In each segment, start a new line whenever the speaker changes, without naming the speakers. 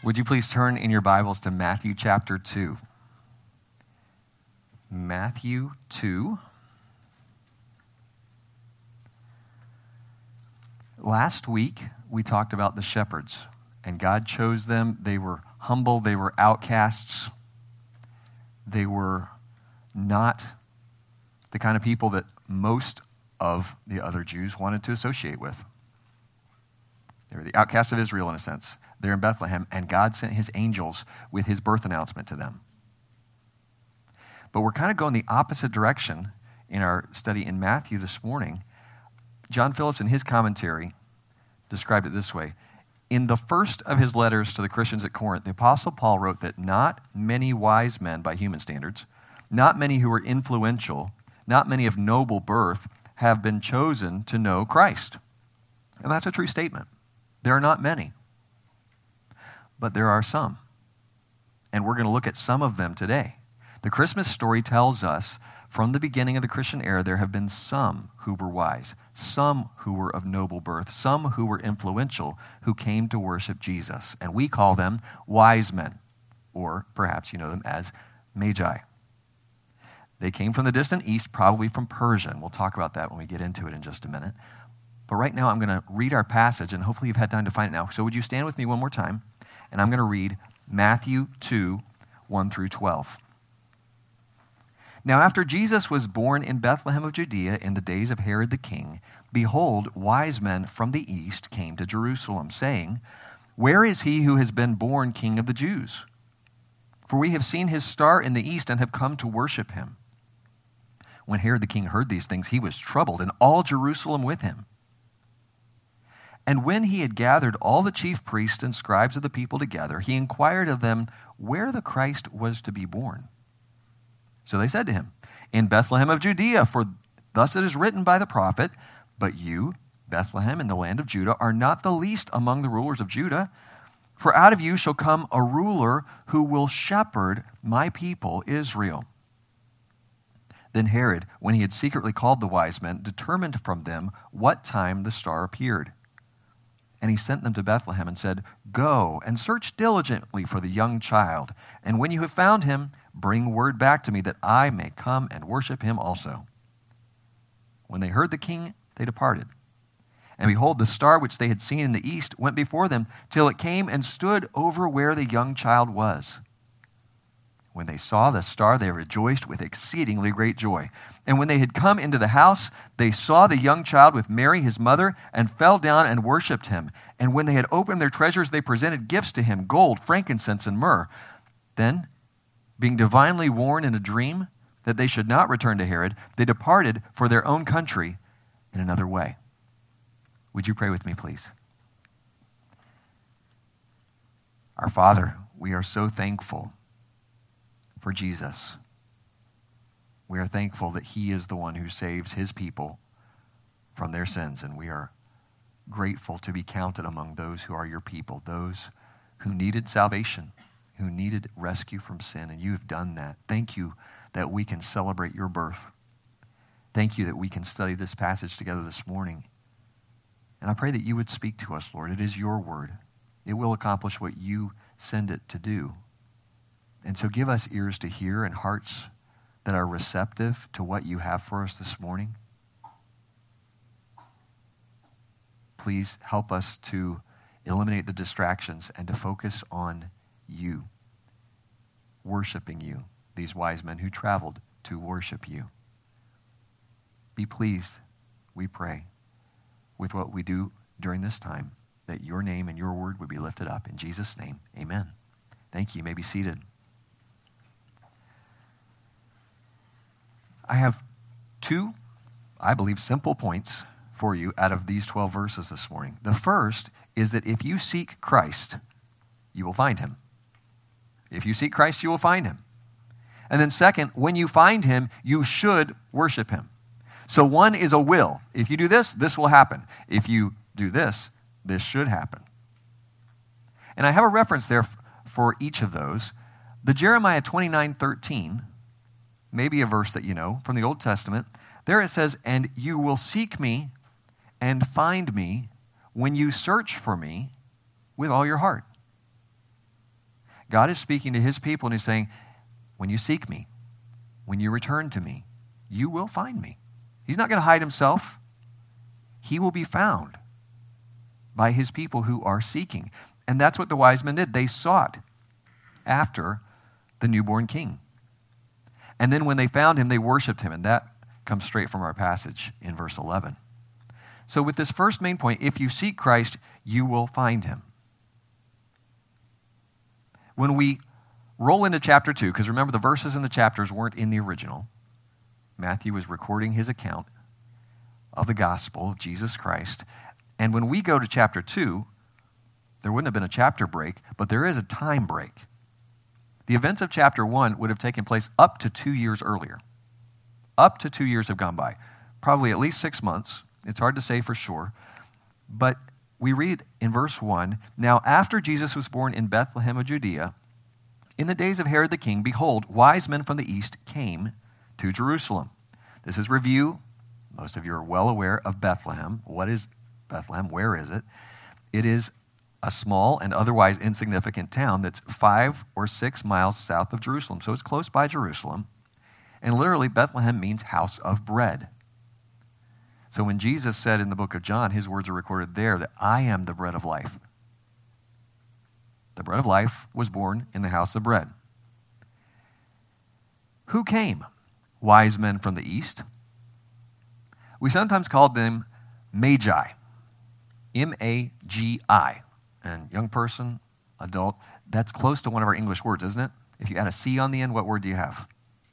Would you please turn in your Bibles to Matthew chapter 2? Matthew 2. Last week, we talked about the shepherds, and God chose them. They were humble. They were outcasts. They were not the kind of people that most of the other Jews wanted to associate with. They were the outcasts of Israel, in a sense. They're in Bethlehem, and God sent his angels with his birth announcement to them. But we're kind of going the opposite direction in our study in Matthew this morning. John Phillips, in his commentary, described it this way. In the first of his letters to the Christians at Corinth, the Apostle Paul wrote that not many wise men by human standards, not many who were influential, not many of noble birth have been chosen to know Christ. And that's a true statement. There are not many. But there are some. And we're going to look at some of them today. The Christmas story tells us from the beginning of the Christian era, there have been some who were wise, some who were of noble birth, some who were influential, who came to worship Jesus. And we call them wise men, or perhaps you know them as magi. They came from the distant east, probably from Persia, and we'll talk about that when we get into it in just a minute. But right now I'm going to read our passage, and hopefully you've had time to find it now. So would you stand with me one more time? And I'm going to read Matthew 2, 1 through 12. Now after Jesus was born in Bethlehem of Judea in the days of Herod the king, behold, wise men from the east came to Jerusalem, saying, Where is he who has been born King of the Jews? For we have seen his star in the east and have come to worship him. When Herod the king heard these things, he was troubled, and all Jerusalem with him. And when he had gathered all the chief priests and scribes of the people together, he inquired of them where the Christ was to be born. So they said to him, In Bethlehem of Judea, for thus it is written by the prophet, But you, Bethlehem, in the land of Judah, are not the least among the rulers of Judah, for out of you shall come a ruler who will shepherd my people Israel. Then Herod, when he had secretly called the wise men, determined from them what time the star appeared. And he sent them to Bethlehem and said, Go and search diligently for the young child, and when you have found him, bring word back to me that I may come and worship him also. When they heard the king, they departed. And behold, the star which they had seen in the east went before them till it came and stood over where the young child was. When they saw the star, they rejoiced with exceedingly great joy. And when they had come into the house, they saw the young child with Mary, his mother, and fell down and worshipped him. And when they had opened their treasures, they presented gifts to him, gold, frankincense, and myrrh. Then, being divinely warned in a dream that they should not return to Herod, they departed for their own country in another way. Would you pray with me, please? Our Father, we are so thankful for Jesus. We are thankful that he is the one who saves his people from their sins, and we are grateful to be counted among those who are your people, those who needed salvation, who needed rescue from sin, and you have done that. Thank you that we can celebrate your birth. Thank you that we can study this passage together this morning. And I pray that you would speak to us, Lord. It is your word. It will accomplish what you send it to do. And so give us ears to hear and hearts that are receptive to what you have for us this morning. Please help us to eliminate the distractions and to focus on you, worshiping you, these wise men who traveled to worship you. Be pleased, we pray, with what we do during this time, that your name and your word would be lifted up. In Jesus' name, amen. Thank you. You may be seated. I have two, I believe, simple points for you out of these 12 verses this morning. The first is that if you seek Christ, you will find him. If you seek Christ, you will find him. And then second, when you find him, you should worship him. So one is a will. If you do this, this will happen. If you do this, this should happen. And I have a reference there for each of those. The Jeremiah 29:13, maybe a verse that you know from the Old Testament. There it says, "And you will seek me and find me when you search for me with all your heart." God is speaking to his people and he's saying, when you seek me, when you return to me, you will find me. He's not going to hide himself. He will be found by his people who are seeking. And that's what the wise men did. They sought after the newborn king. And then when they found him, they worshiped him. And that comes straight from our passage in verse 11. So with this first main point, if you seek Christ, you will find him. When we roll into chapter 2, because remember the verses in the chapters weren't in the original. Matthew was recording his account of the gospel of Jesus Christ. And when we go to chapter 2, there wouldn't have been a chapter break, but there is a time break. The events of chapter 1 would have taken place up to 2 years earlier. Up to 2 years have gone by. Probably at least 6 months. It's hard to say for sure. But we read in verse 1, now after Jesus was born in Bethlehem of Judea, in the days of Herod the king, behold, wise men from the east came to Jerusalem. This is review. Most of you are well aware of Bethlehem. What is Bethlehem? Where is it? It is a small and otherwise insignificant town that's 5 or 6 miles south of Jerusalem. So it's close by Jerusalem. And literally, Bethlehem means house of bread. So when Jesus said in the book of John, his words are recorded there that I am the bread of life. The bread of life was born in the house of bread. Who came? Wise men from the east. We sometimes called them magi. M-A-G-I. And young person, adult, that's close to one of our English words, isn't it? If you add a C on the end, what word do you have?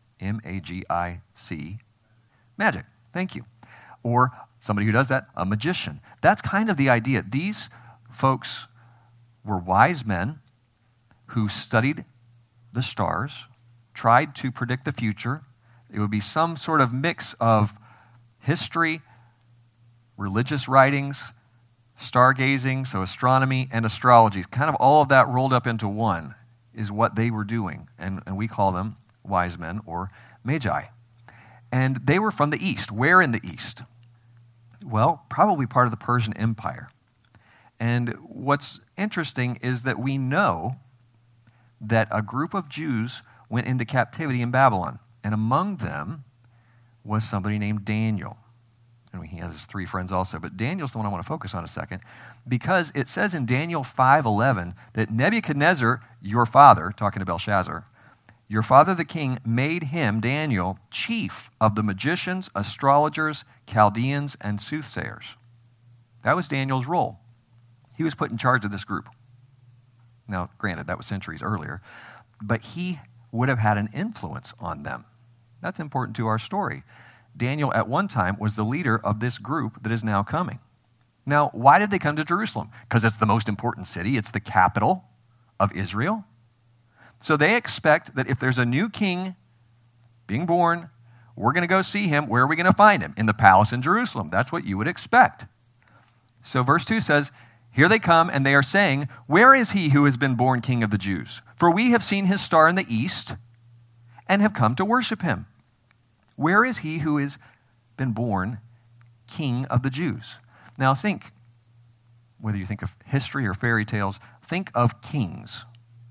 M-A-G-I-C. Magic. Thank you. Or somebody who does that, a magician. That's kind of the idea. These folks were wise men who studied the stars, tried to predict the future. It would be some sort of mix of history, religious writings, stargazing, so astronomy and astrology. Kind of all of that rolled up into one is what they were doing. And we call them wise men or magi. And they were from the east. Where in the east? Well, probably part of the Persian Empire. And what's interesting is that we know that a group of Jews went into captivity in Babylon. And among them was somebody named Daniel. And he has his 3 friends also. But Daniel's the one I want to focus on a second. Because it says in Daniel 5:11 that Nebuchadnezzar, your father, talking to Belshazzar, your father the king made him, Daniel, chief of the magicians, astrologers, Chaldeans, and soothsayers. That was Daniel's role. He was put in charge of this group. Now, granted, that was centuries earlier, but he would have had an influence on them. That's important to our story. Daniel, at one time, was the leader of this group that is now coming. Now, why did they come to Jerusalem? Because it's the most important city. It's the capital of Israel. So they expect that if there's a new king being born, we're going to go see him. Where are we going to find him? In the palace in Jerusalem. That's what you would expect. So verse 2 says, here they come, and they are saying, where is he who has been born king of the Jews? For we have seen his star in the east and have come to worship him. Where is he who has been born king of the Jews? Now think, whether you think of history or fairy tales, think of kings.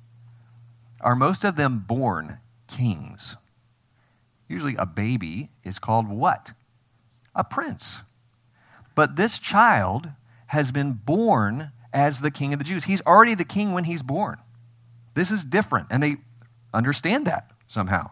Are most of them born kings? Usually a baby is called what? A prince. But this child has been born as the king of the Jews. He's already the king when he's born. This is different, and they understand that somehow.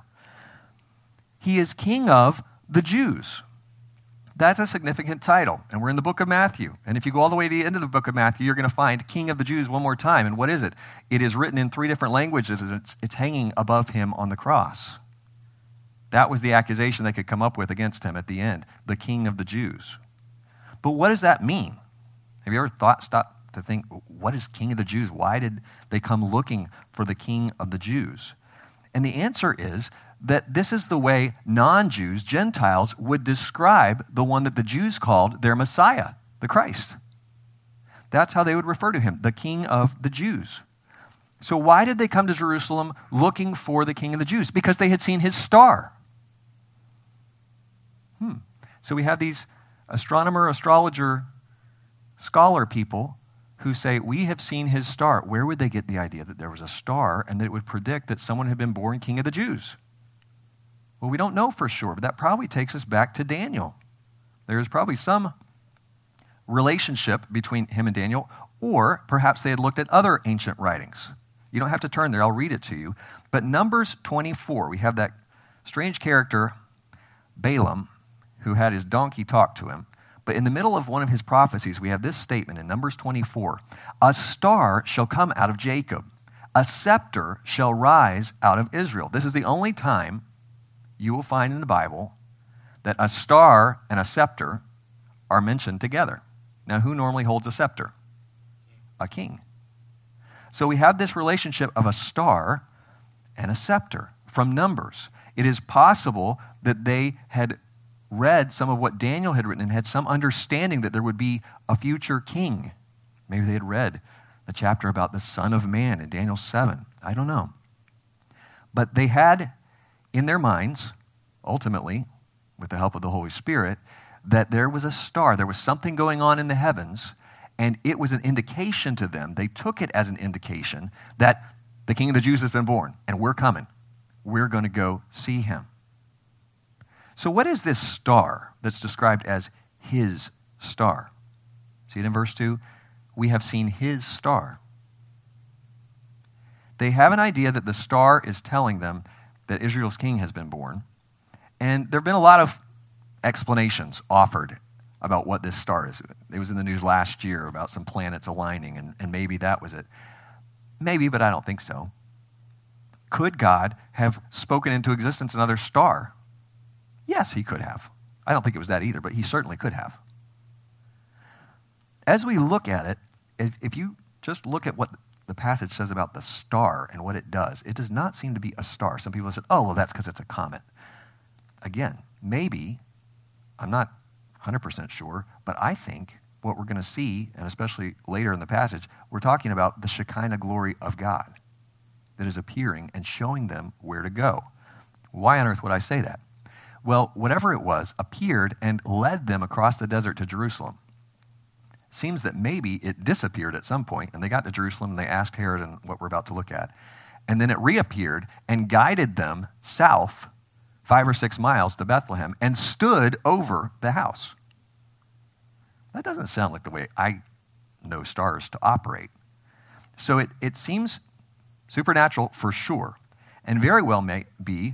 He is king of the Jews. That's a significant title, and we're in the book of Matthew. And if you go all the way to the end of the book of Matthew, you're going to find King of the Jews one more time. And what is it? It is written in 3 different languages. It's hanging above him on the cross. That was the accusation they could come up with against him at the end, the King of the Jews. But what does that mean? Have you ever stopped to think, what is King of the Jews? Why did they come looking for the King of the Jews? And the answer is that this is the way non-Jews, Gentiles, would describe the one that the Jews called their Messiah, the Christ. That's how they would refer to him, the King of the Jews. So why did they come to Jerusalem looking for the King of the Jews? Because they had seen his star. So we have these astronomer, astrologer, scholar people who say, we have seen his star. Where would they get the idea that there was a star and that it would predict that someone had been born king of the Jews? Well, we don't know for sure, but that probably takes us back to Daniel. There's probably some relationship between him and Daniel, or perhaps they had looked at other ancient writings. You don't have to turn there, I'll read it to you. But Numbers 24, we have that strange character, Balaam, who had his donkey talk to him. But in the middle of one of his prophecies, we have this statement in Numbers 24. A star shall come out of Jacob. A scepter shall rise out of Israel. This is the only time you will find in the Bible that a star and a scepter are mentioned together. Now, who normally holds a scepter? A king. So we have this relationship of a star and a scepter from Numbers. It is possible that they had read some of what Daniel had written and had some understanding that there would be a future king. Maybe they had read the chapter about the Son of Man in Daniel 7. I don't know. But they had in their minds, ultimately, with the help of the Holy Spirit, that there was a star. There was something going on in the heavens, and it was an indication to them. They took it as an indication that the King of the Jews has been born, and we're coming. We're going to go see him. So what is this star that's described as his star? See it in verse 2? We have seen his star. They have an idea that the star is telling them that Israel's king has been born. And there have been a lot of explanations offered about what this star is. It was in the news last year about some planets aligning, and maybe that was it. Maybe, but I don't think so. Could God have spoken into existence another star? Yes, he could have. I don't think it was that either, but he certainly could have. As we look at it, if you just look at what the passage says about the star and what it does not seem to be a star. Some people have said, oh, well, that's because it's a comet. Again, maybe, I'm not 100% sure, but I think what we're going to see, and especially later in the passage, we're talking about the Shekinah glory of God that is appearing and showing them where to go. Why on earth would I say that? Well, whatever it was appeared and led them across the desert to Jerusalem. Seems that maybe it disappeared at some point, and they got to Jerusalem, and they asked Herod and what we're about to look at. And then it reappeared and guided them south 5 or 6 miles to Bethlehem and stood over the house. That doesn't sound like the way I know stars to operate. So it seems supernatural for sure, and very well may be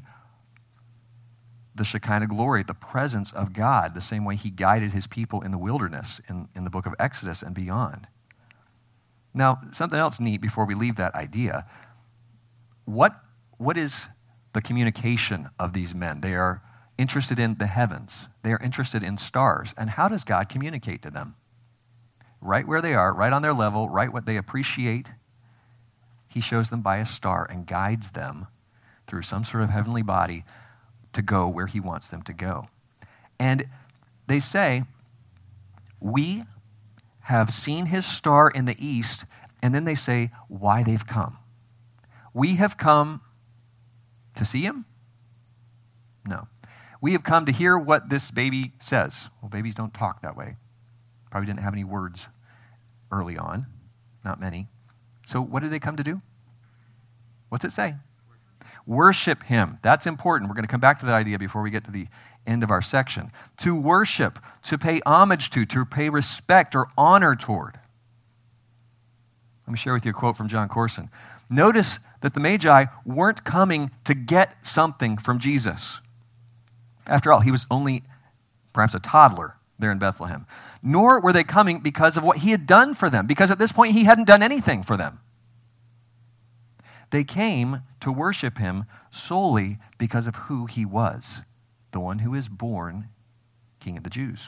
the Shekinah glory, the presence of God, the same way he guided his people in the wilderness in the book of Exodus and beyond. Now, something else neat before we leave that idea. What is the communication of these men? They are interested in the heavens. They are interested in stars. And how does God communicate to them? Right where they are, right on their level, right what they appreciate, he shows them by a star and guides them through some sort of heavenly body to go where he wants them to go. And they say, we have seen his star in the east, and then they say why they've come. We have come to see him? No. We have come to hear what this baby says. Well, babies don't talk that way. Probably didn't have any words early on. Not many. So what did they come to do? What's it say? Worship him. That's important. We're going to come back to that idea before we get to the end of our section. To worship, to pay homage to pay respect or honor toward. Let me share with you a quote from John Corson. Notice that the Magi weren't coming to get something from Jesus. After all, he was only perhaps a toddler there in Bethlehem. Nor were they coming because of what he had done for them, because at this point he hadn't done anything for them. They came to worship him solely because of who he was, the one who is born King of the Jews.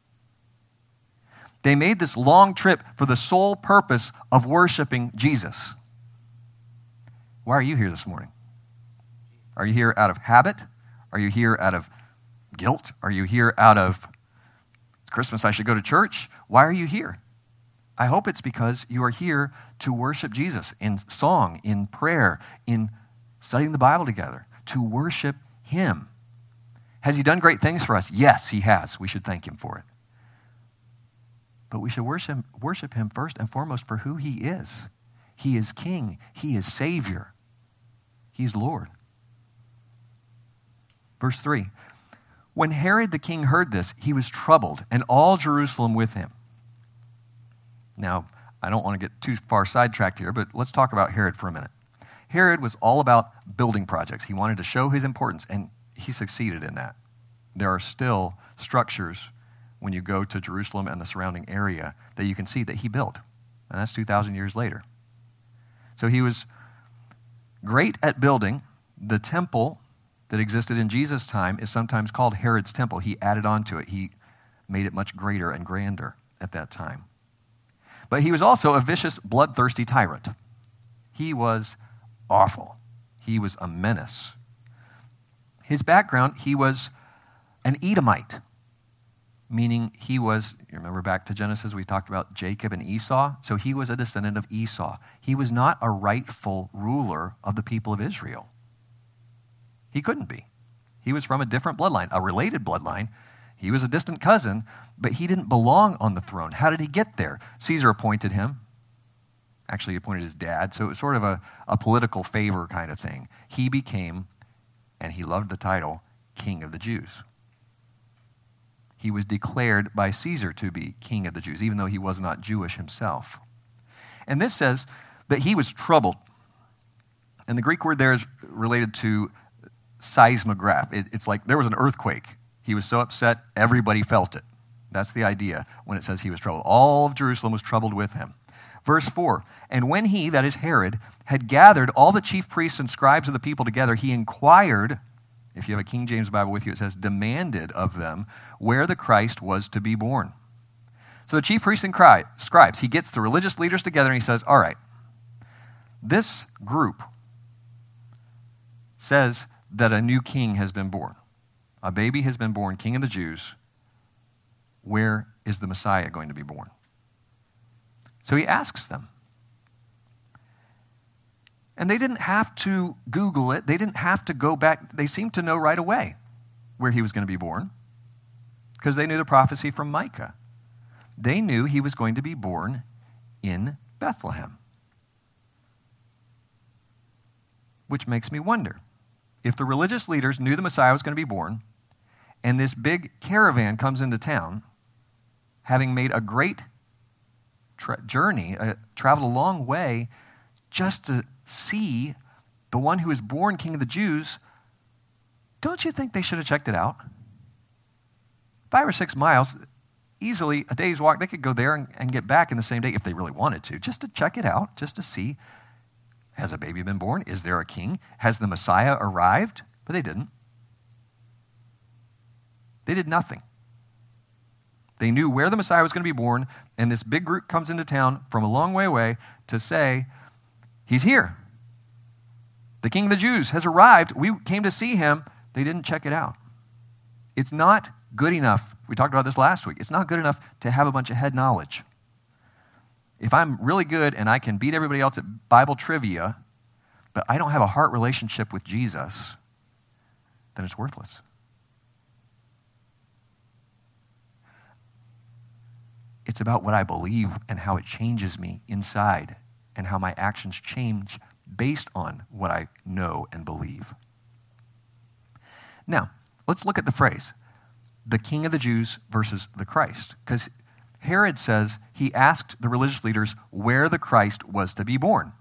They made this long trip for the sole purpose of worshiping Jesus. Why are you here this morning? Are you here out of habit? Are you here out of guilt? Are you here out of, it's Christmas, I should go to church? Why are you here? I hope it's because you are here to worship Jesus in song, in prayer, in studying the Bible together, to worship him. Has he done great things for us? Yes, he has. We should thank him for it. but we should worship him first and foremost for who he is. He is king. He is Savior. He's Lord. Verse 3, when Herod the king heard this, he was troubled, and all Jerusalem with him. Now, I don't want to get too far sidetracked here, but let's talk about Herod for a minute. Herod was all about building projects. He wanted to show his importance, and he succeeded in that. There are still structures when you go to Jerusalem and the surrounding area that you can see that he built, and that's 2,000 years later. So he was great at building. The temple that existed in Jesus' time is sometimes called Herod's temple. He added on to it. He made it much greater and grander at that time. But he was also a vicious, bloodthirsty tyrant. He was awful. He was a menace. His background, he was an Edomite, meaning he was, you remember back to Genesis, we talked about Jacob and Esau? So he was a descendant of Esau. He was not a rightful ruler of the people of Israel. He couldn't be. He was from a different bloodline, a related bloodline. He was a distant cousin, but he didn't belong on the throne. How did he get there? Caesar appointed him. Actually, he appointed his dad, so it was sort of a political favor kind of thing. He became, and he loved the title, King of the Jews. He was declared by Caesar to be King of the Jews, even though he was not Jewish himself. And this says that he was troubled. And the Greek word there is related to seismograph. It's like there was an earthquake. He was so upset, everybody felt it. That's the idea when it says he was troubled. All of Jerusalem was troubled with him. Verse 4, and when he, that is Herod, had gathered all the chief priests and scribes of the people together, he inquired, if you have a King James Bible with you, it says demanded of them where the Christ was to be born. So the chief priests and scribes, he gets the religious leaders together and he says, all right, this group says that a new king has been born. A baby has been born, King of the Jews. Where is the Messiah going to be born? So he asks them. And they didn't have to Google it. They didn't have to go back. They seemed to know right away where he was going to be born because they knew the prophecy from Micah. They knew he was going to be born in Bethlehem. Which makes me wonder, if the religious leaders knew the Messiah was going to be born, and this big caravan comes into town, having made a great journey, traveled a long way just to see the one who is born King of the Jews, don't you think they should have checked it out? 5 or 6 miles, easily a day's walk, they could go there and get back in the same day if they really wanted to, just to check it out, just to see, has a baby been born? Is there a king? Has the Messiah arrived? But they didn't. They did nothing. They knew where the Messiah was going to be born, and this big group comes into town from a long way away to say, he's here. The King of the Jews has arrived. We came to see him. They didn't check it out. It's not good enough. We talked about this last week. It's not good enough to have a bunch of head knowledge. If I'm really good and I can beat everybody else at Bible trivia, but I don't have a heart relationship with Jesus, then it's worthless. It's about what I believe and how it changes me inside and how my actions change based on what I know and believe. Now, let's look at the phrase, the King of the Jews versus the Christ, because Herod says he asked the religious leaders where the Christ was to be born.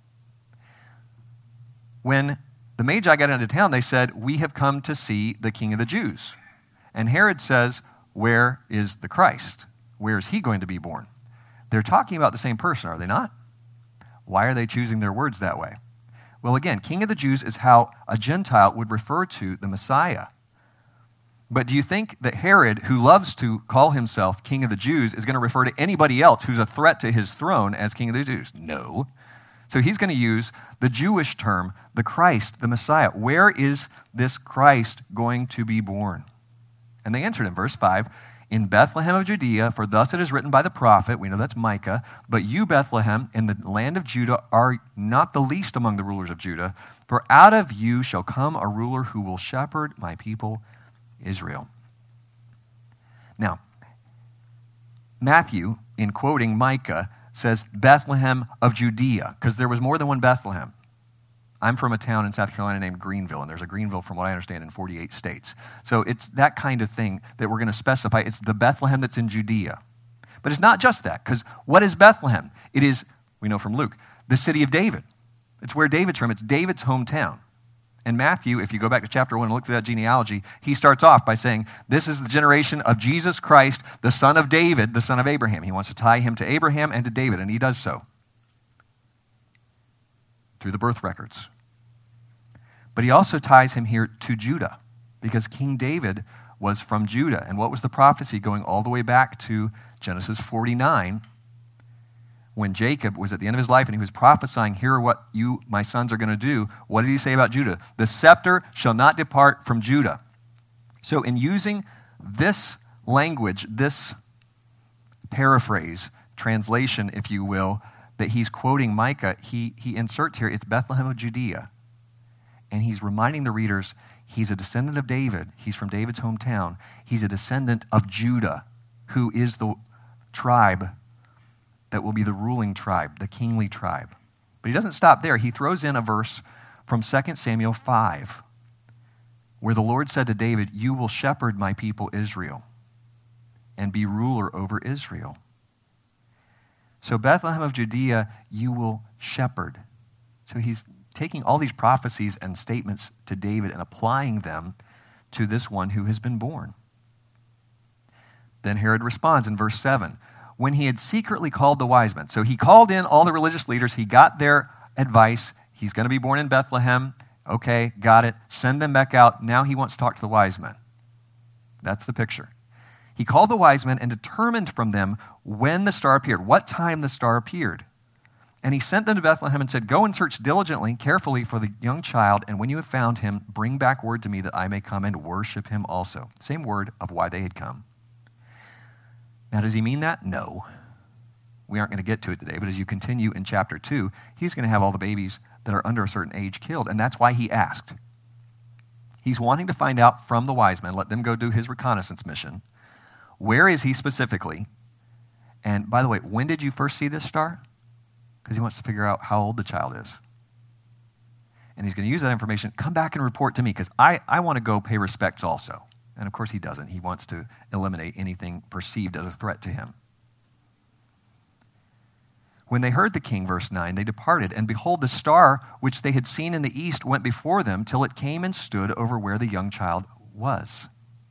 When the Magi got into town, they said, we have come to see the King of the Jews. And Herod says, where is the Christ? Where is he going to be born? They're talking about the same person, are they not? Why are they choosing their words that way? Well, again, King of the Jews is how a Gentile would refer to the Messiah. But do you think that Herod, who loves to call himself King of the Jews, is going to refer to anybody else who's a threat to his throne as King of the Jews? No. So he's going to use the Jewish term, the Christ, the Messiah. Where is this Christ going to be born? And they answered in verse 5, in Bethlehem of Judea, for thus it is written by the prophet, we know that's Micah, but you, Bethlehem, in the land of Judah, are not the least among the rulers of Judah, for out of you shall come a ruler who will shepherd my people Israel. Now, Matthew in quoting Micah, says Bethlehem of Judea, because there was more than one Bethlehem. I'm from a town in South Carolina named Greenville, and there's a Greenville, from what I understand, in 48 states. So it's that kind of thing that we're going to specify. It's the Bethlehem that's in Judea. But it's not just that, because what is Bethlehem? It is, we know from Luke, the city of David. It's where David's from. It's David's hometown. And Matthew, if you go back to chapter 1 and look through that genealogy, he starts off by saying, this is the generation of Jesus Christ, the son of David, the son of Abraham. He wants to tie him to Abraham and to David, and he does so through the birth records. But he also ties him here to Judah, because King David was from Judah. And what was the prophecy going all the way back to Genesis 49, when Jacob was at the end of his life and he was prophesying, here are what you, my sons, are going to do. What did he say about Judah? The scepter shall not depart from Judah. So in using this language, this paraphrase, translation, if you will, that he's quoting Micah, he inserts here, it's Bethlehem of Judea. And he's reminding the readers, he's a descendant of David. He's from David's hometown. He's a descendant of Judah, who is the tribe that will be the ruling tribe, the kingly tribe. But he doesn't stop there. He throws in a verse from 2 Samuel 5, where the Lord said to David, you will shepherd my people Israel and be ruler over Israel. So Bethlehem of Judea, you will shepherd. So he's taking all these prophecies and statements to David and applying them to this one who has been born. Then Herod responds in verse 7. When he had secretly called the wise men. So he called in all the religious leaders. He got their advice. He's going to be born in Bethlehem. Okay, got it. Send them back out. Now he wants to talk to the wise men. That's the picture. He called the wise men and determined from them when the star appeared, what time the star appeared. And he sent them to Bethlehem and said, go and search diligently, carefully for the young child, and when you have found him, bring back word to me that I may come and worship him also. Same word of why they had come. Now, does he mean that? No. We aren't going to get to it today, but as you continue in chapter 2, he's going to have all the babies that are under a certain age killed, and that's why he asked. He's wanting to find out from the wise men, let them go do his reconnaissance mission. Where is he specifically? And by the way, when did you first see this star? Because he wants to figure out how old the child is. And he's going to use that information. Come back and report to me, because I want to go pay respects also. And of course he doesn't. He wants to eliminate anything perceived as a threat to him. When they heard the king, verse 9, they departed, and behold, the star which they had seen in the east went before them till it came and stood over where the young child was.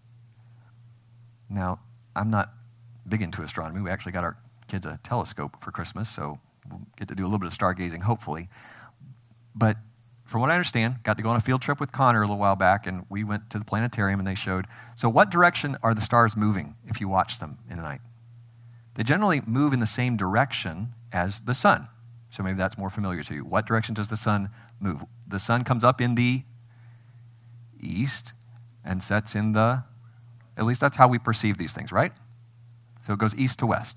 Now, I'm not big into astronomy. We actually got our kids a telescope for Christmas, so we'll get to do a little bit of stargazing, hopefully. But from what I understand, got to go on a field trip with Connor a little while back, and we went to the planetarium and they showed. So what direction are the stars moving if you watch them in the night? They generally move in the same direction as the sun. So maybe that's more familiar to you. What direction does the sun move? The sun comes up in the east and sets in the, at least that's how we perceive these things, right? So it goes east to west.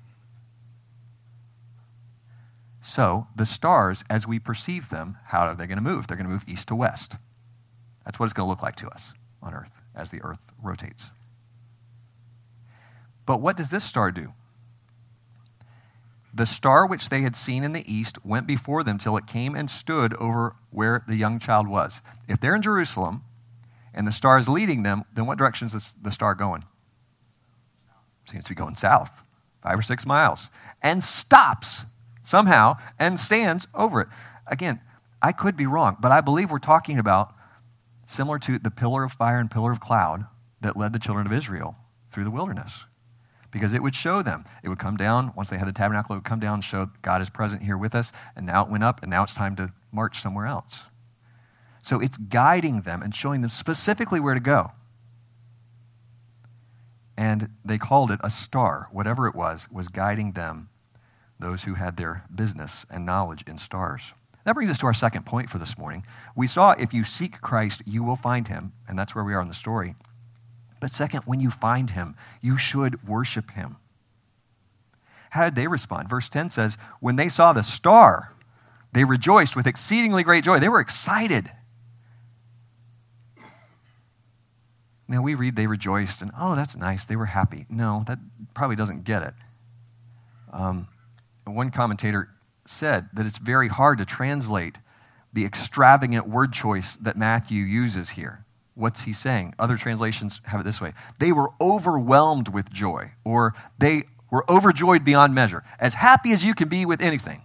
So the stars, as we perceive them, how are they going to move? They're going to move east to west. That's what it's going to look like to us on Earth as the Earth rotates. But what does this star do? The star which they had seen in the east went before them till it came and stood over where the young child was. If they're in Jerusalem and the star is leading them, then what direction is the star going? Seems to be going south, 5 or 6 miles, and stops somehow and stands over it. Again, I could be wrong, but I believe we're talking about similar to the pillar of fire and pillar of cloud that led the children of Israel through the wilderness. Because it would show them. It would come down. Once they had a tabernacle, it would come down and show God is present here with us. And now it went up, and now it's time to march somewhere else. So it's guiding them and showing them specifically where to go. And they called it a star. Whatever it was guiding them, those who had their business and knowledge in stars. That brings us to our second point for this morning. We saw if you seek Christ, you will find him. And that's where we are in the story. But second, when you find him, you should worship him. How did they respond? Verse 10 says, when they saw the star, they rejoiced with exceedingly great joy. They were excited. Now we read they rejoiced and, oh, that's nice. They were happy. No, that probably doesn't get it. One commentator said that it's very hard to translate the extravagant word choice that Matthew uses here. What's he saying? Other translations have it this way. They were overwhelmed with joy, or they were overjoyed beyond measure, as happy as you can be with anything.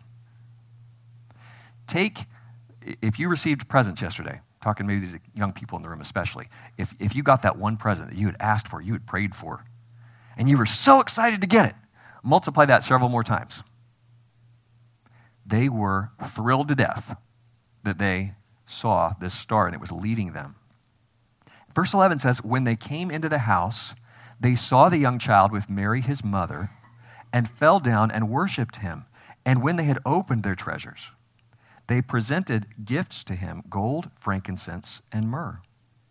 If you received presents yesterday, talking maybe to young people in the room especially, if you got that one present that you had asked for, you had prayed for, and you were so excited to get it, multiply that several more times. They were thrilled to death that they saw this star and it was leading them. Verse 11 says, when they came into the house, they saw the young child with Mary his mother and fell down and worshipped him. And when they had opened their treasures, they presented gifts to him, gold, frankincense, and myrrh.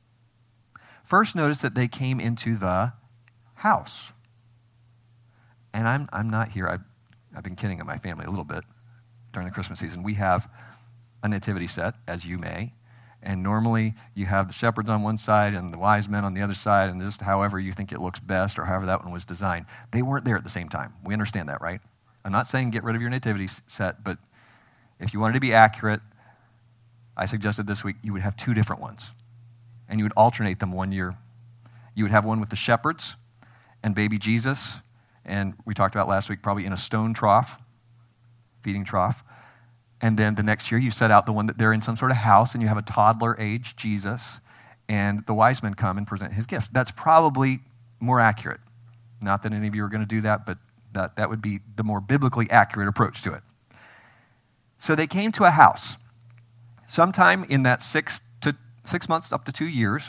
First, notice that they came into the house. And I'm not here. I've been kidding at my family a little bit during the Christmas season. We have a nativity set, as you may. And normally you have the shepherds on one side and the wise men on the other side, and just however you think it looks best or however that one was designed. They weren't there at the same time. We understand that, right? I'm not saying get rid of your nativity set, but if you wanted to be accurate, I suggested this week you would have two different ones. And you would alternate them one year. You would have one with the shepherds and baby Jesus, and we talked about last week, probably in a stone trough, feeding trough. And then the next year, you set out the one that they're in some sort of house, and you have a toddler age Jesus, and the wise men come and present his gift. That's probably more accurate. Not that any of you are going to do that, but that would be the more biblically accurate approach to it. So they came to a house. Sometime in that 6 months up to 2 years,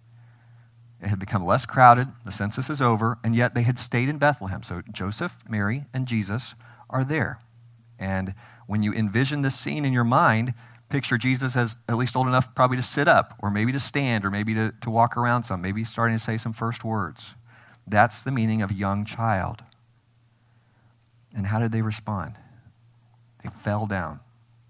it had become less crowded, the census is over, and yet they had stayed in Bethlehem. So Joseph, Mary, and Jesus are there. And when you envision this scene in your mind, picture Jesus as at least old enough probably to sit up, or maybe to stand, or maybe to walk around some, maybe starting to say some first words. That's the meaning of young child. And how did they respond? They fell down.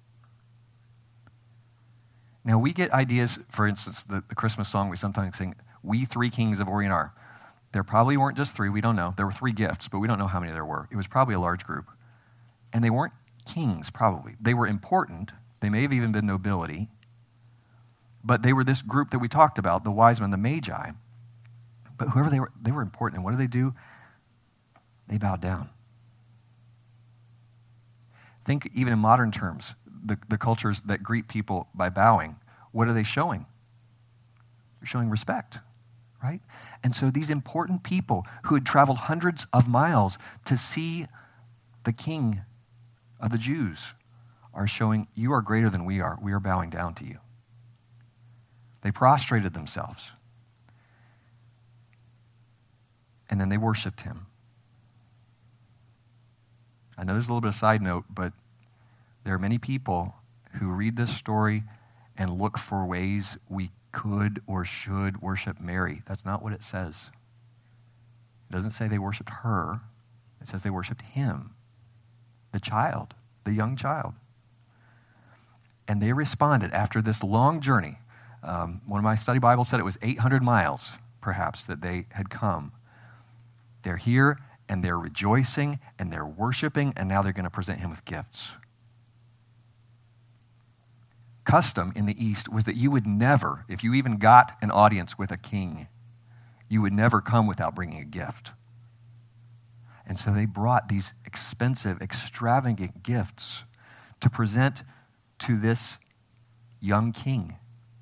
Now we get ideas, for instance, the Christmas song we sometimes sing, We Three Kings of Orient Are. There probably weren't just three, we don't know. There were 3 gifts, but we don't know how many there were. It was probably a large group. And they weren't kings, probably. They were important. They may have even been nobility. But they were this group that we talked about, the wise men, the magi. But whoever they were important. And what do? They bowed down. Think even in modern terms, the cultures that greet people by bowing, what are they showing? They're showing respect, right? And so these important people who had traveled hundreds of miles to see the king of the Jews are showing, you are greater than we are. We are bowing down to you. They prostrated themselves. And then they worshiped him. I know this is a little bit of a side note, but there are many people who read this story and look for ways we could or should worship Mary. That's not what it says. It doesn't say they worshiped her. It says they worshiped him. The child, the young child. And they responded after this long journey. One of my study Bibles said it was 800 miles, perhaps, that they had come. They're here, and they're rejoicing, and they're worshiping, and now they're going to present him with gifts. Custom in the East was that you would never, if you even got an audience with a king, you would never come without bringing a gift. And so they brought these expensive, extravagant gifts to present to this young king.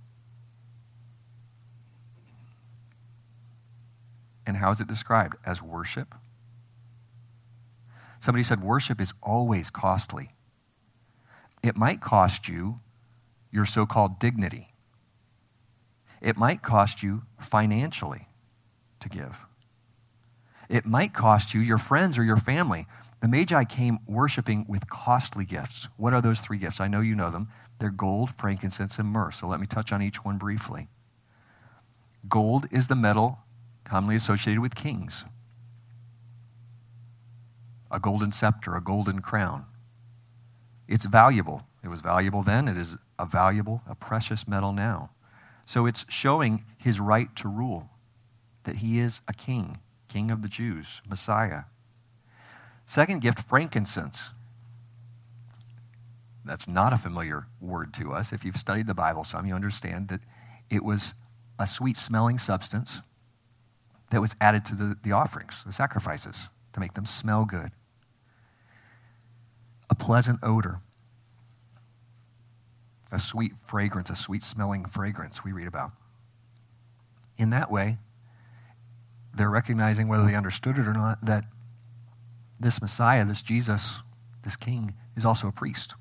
And how is it described? As worship. Somebody said worship is always costly. It might cost you your so-called dignity. It might cost you financially to give. It might cost you your friends or your family. The Magi came worshiping with costly gifts. What are those 3 gifts? I know you know them. They're gold, frankincense, and myrrh. So let me touch on each one briefly. Gold is the metal commonly associated with kings. A golden scepter, a golden crown. It's valuable. It was valuable then. It is a precious metal now. So it's showing his right to rule, that he is a king. King of the Jews, Messiah. Second gift, frankincense. That's not a familiar word to us. If you've studied the Bible some, you understand that it was a sweet-smelling substance that was added to the offerings, the sacrifices, to make them smell good. A pleasant odor. A sweet fragrance, a sweet-smelling fragrance we read about. In that way, they're recognizing, whether they understood it or not, that this Messiah, this Jesus, this King, is also a priest.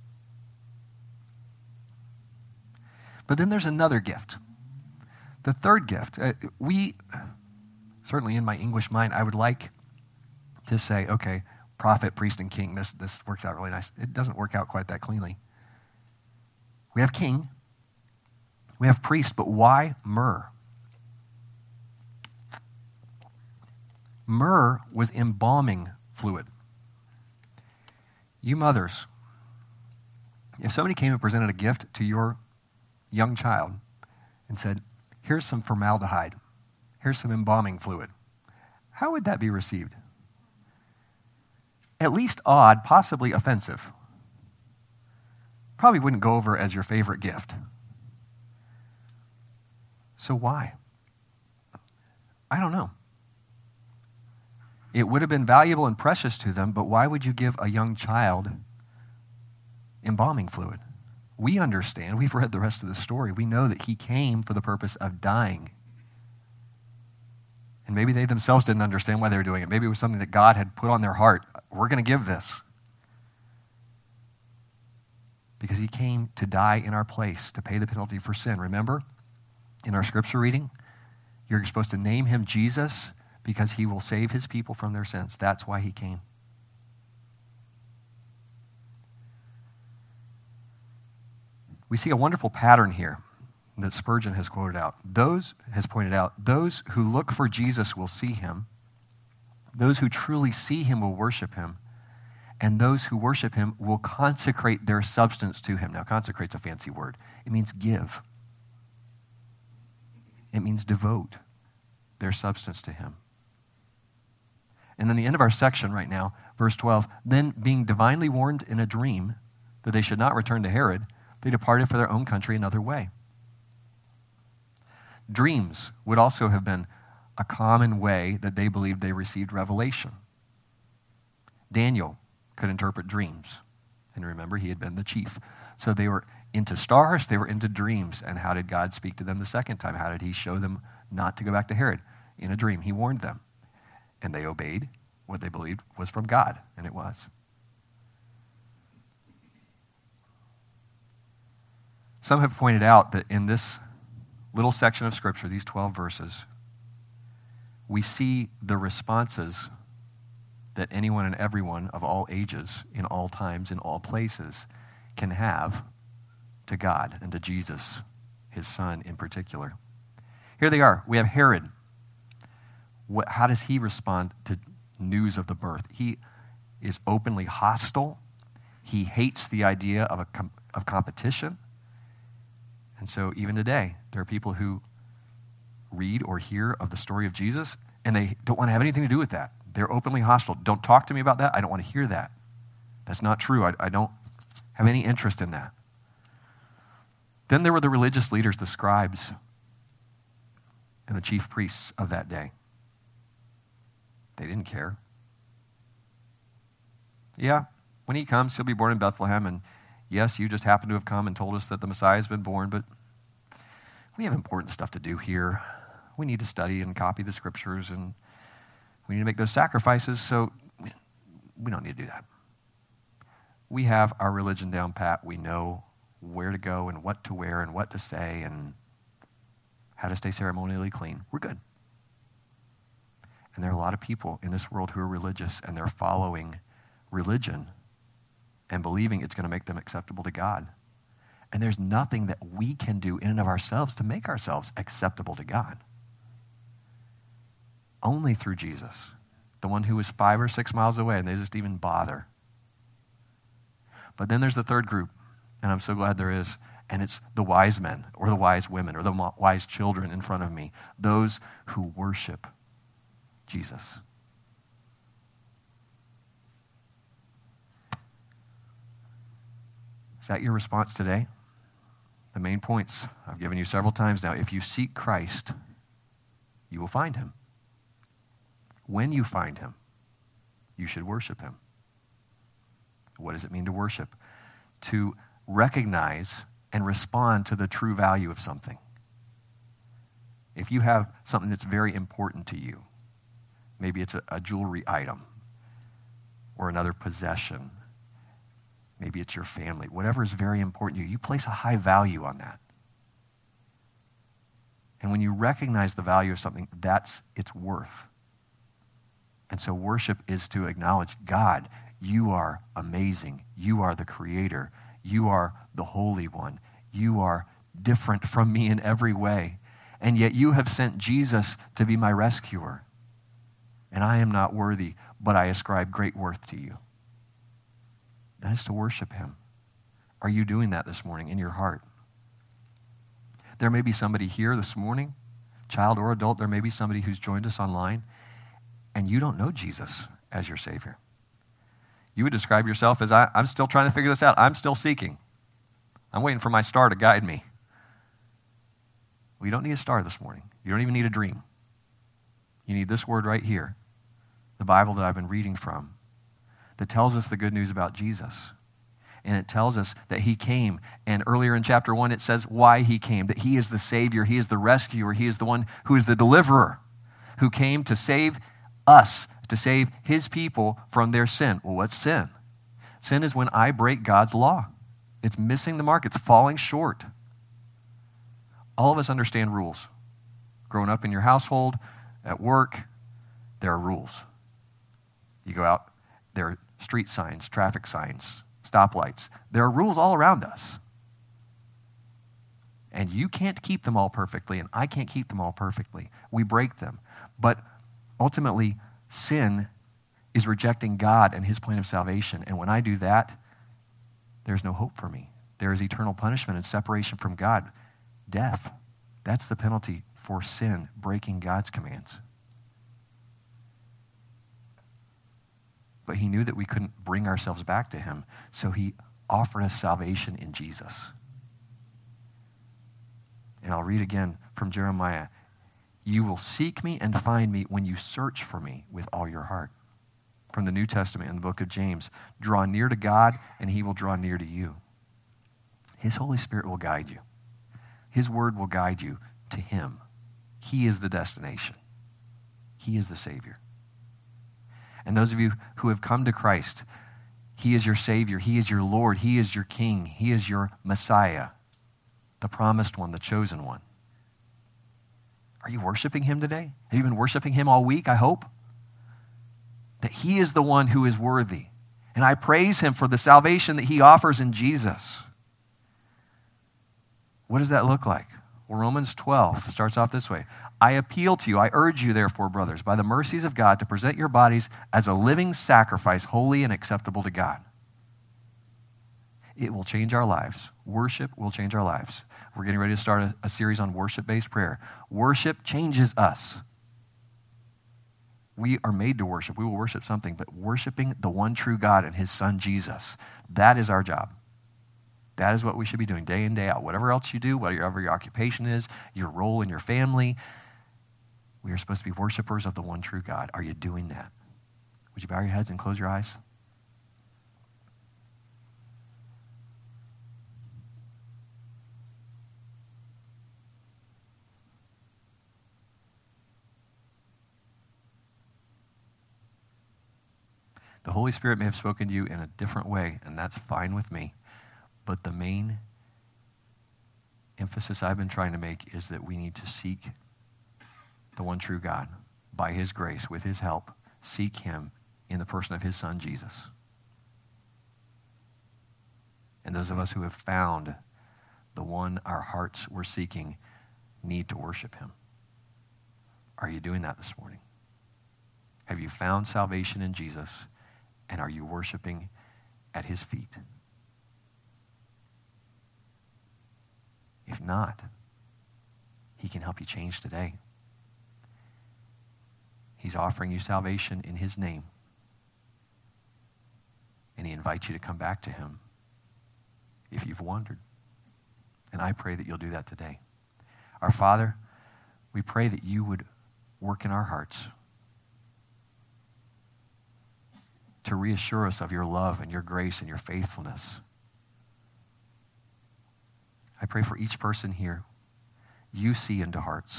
But then there's another gift. The third gift. Certainly in my English mind, I would like to say, okay, prophet, priest, and king. This works out really nice. It doesn't work out quite that cleanly. We have king. We have priest, but why myrrh? Myrrh was embalming fluid. You mothers, if somebody came and presented a gift to your young child and said, here's some formaldehyde, here's some embalming fluid, how would that be received? At least odd, possibly offensive. Probably wouldn't go over as your favorite gift. So why? I don't know. It would have been valuable and precious to them, but why would you give a young child embalming fluid? We understand, we've read the rest of the story. We know that he came for the purpose of dying. And maybe they themselves didn't understand why they were doing it. Maybe it was something that God had put on their heart. We're going to give this. Because he came to die in our place, to pay the penalty for sin. Remember, in our scripture reading, you're supposed to name him Jesus because he will save his people from their sins. That's why he came. We see a wonderful pattern here that Spurgeon has pointed out. Those who look for Jesus will see him. Those who truly see him will worship him. And those who worship him will consecrate their substance to him. Now, consecrate's a fancy word. It means give. It means devote their substance to him. And then the end of our section right now, verse 12, then being divinely warned in a dream that they should not return to Herod, they departed for their own country another way. Dreams would also have been a common way that they believed they received revelation. Daniel could interpret dreams. And remember, he had been the chief. So they were into stars, they were into dreams. And how did God speak to them the second time? How did he show them not to go back to Herod? In a dream. He warned them. And they obeyed what they believed was from God. And it was. Some have pointed out that in this little section of Scripture, these 12 verses, we see the responses that anyone and everyone of all ages, in all times, in all places, can have to God and to Jesus, his son in particular. Here they are. We have Herod. How does he respond to news of the birth? He is openly hostile. He hates the idea of competition. And so even today, there are people who read or hear of the story of Jesus, and they don't want to have anything to do with that. They're openly hostile. Don't talk to me about that. I don't want to hear that. That's not true. I don't have any interest in that. Then there were the religious leaders, the scribes, and the chief priests of that day. They didn't care. Yeah, when he comes, he'll be born in Bethlehem, and yes, you just happen to have come and told us that the Messiah has been born, but we have important stuff to do here. We need to study and copy the scriptures, and we need to make those sacrifices, so we don't need to do that. We have our religion down pat. We know where to go and what to wear and what to say and how to stay ceremonially clean. We're good. And there are a lot of people in this world who are religious, and they're following religion and believing it's going to make them acceptable to God. And there's nothing that we can do in and of ourselves to make ourselves acceptable to God. Only through Jesus, the one who was 5 or 6 miles away, and they just even bother. But then there's the third group, and I'm so glad there is, and it's the wise men or the wise women or the wise children in front of me, those who worship Jesus. Is that your response today? The main points I've given you several times now. If you seek Christ, you will find him. When you find him, you should worship him. What does it mean to worship? To recognize and respond to the true value of something. If you have something that's very important to you, maybe it's a jewelry item or another possession, maybe it's your family, whatever is very important to you, you place a high value on that. And when you recognize the value of something, that's its worth. And so worship is to acknowledge, God, you are amazing. You are the creator. You are the Holy One. You are different from me in every way. And yet you have sent Jesus to be my rescuer. And I am not worthy, but I ascribe great worth to you. That is to worship him. Are you doing that this morning in your heart? There may be somebody here this morning, child or adult, there may be somebody who's joined us online, and you don't know Jesus as your Savior. You would describe yourself as, I'm still trying to figure this out. I'm still seeking. I'm waiting for my star to guide me. Well, you don't need a star this morning. You don't even need a dream. You need this word right here, the Bible that I've been reading from, that tells us the good news about Jesus. And it tells us that he came. And earlier in chapter 1, it says why he came, that he is the Savior, he is the rescuer, he is the one who is the deliverer, who came to save us, to save his people from their sin. Well, what's sin? Sin is when I break God's law. It's missing the mark. It's falling short. All of us understand rules. Growing up in your household, at work, there are rules. You go out, there are street signs, traffic signs, stoplights. There are rules all around us. And you can't keep them all perfectly, and I can't keep them all perfectly. We break them. But ultimately, sin is rejecting God and his plan of salvation. And when I do that, there's no hope for me. There is eternal punishment and separation from God. Death. That's the penalty for sin, breaking God's commands. But he knew that we couldn't bring ourselves back to him, so he offered us salvation in Jesus. And I'll read again from Jeremiah. You will seek me and find me when you search for me with all your heart. From the New Testament in the book of James, draw near to God and he will draw near to you. His Holy Spirit will guide you. His word will guide you to him. He is the destination. He is the Savior. And those of you who have come to Christ, he is your Savior. He is your Lord. He is your King. He is your Messiah, the promised one, the chosen one. Are you worshiping him today? Have you been worshiping him all week, I hope? That he is the one who is worthy. And I praise him for the salvation that he offers in Jesus. What does that look like? Well, Romans 12 starts off this way. I appeal to you, I urge you, therefore, brothers, by the mercies of God, to present your bodies as a living sacrifice, holy and acceptable to God. It will change our lives. Worship will change our lives. We're getting ready to start a series on worship-based prayer. Worship changes us. We are made to worship. We will worship something, but worshiping the one true God and his son Jesus, that is our job. That is what we should be doing day in, day out. Whatever else you do, whatever your occupation is, your role in your family, we are supposed to be worshipers of the one true God. Are you doing that? Would you bow your heads and close your eyes? The Holy Spirit may have spoken to you in a different way, and that's fine with me. But the main emphasis I've been trying to make is that we need to seek the one true God by his grace, with his help. Seek him in the person of his son, Jesus. And those of us who have found the one our hearts were seeking need to worship him. Are you doing that this morning? Have you found salvation in Jesus? And are you worshiping at his feet? If not, he can help you change today. He's offering you salvation in his name. And he invites you to come back to him. If you've wandered. And I pray that you'll do that today. Our Father, we pray that you would work in our hearts to reassure us of your love and your grace and your faithfulness. I pray for each person here. You see into hearts.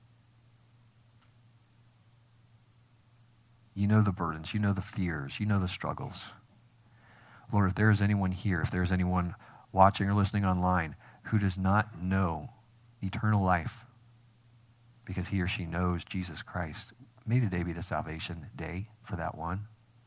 You know the burdens. You know the fears. You know the struggles. Lord, if there is anyone here, if there is anyone watching or listening online who does not know eternal life because he or she knows Jesus Christ, may today be the salvation day for that one.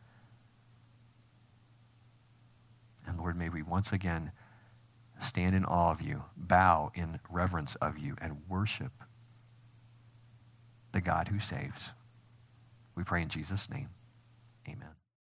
And Lord, may we once again stand in awe of you, bow in reverence of you, and worship the God who saves. We pray in Jesus' name. Amen.